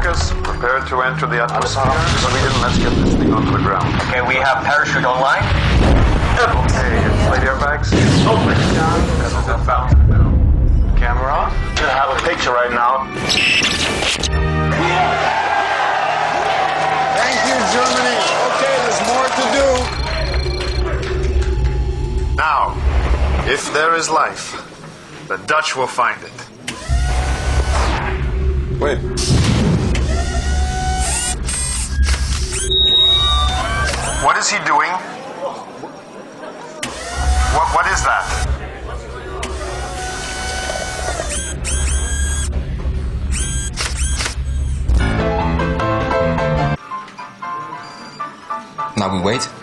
Focus. Prepare to enter the atmosphere. Sweden, let's get this thing onto the ground. Okay, we have parachute online. Okay, inflate airbags. Open. As is inbound. Camera on. Gonna have a picture right now. Thank you, Germany. Okay, there's more to do. Now, if there is life, the Dutch will find it. Wait. What is he doing? What is that? Now we wait.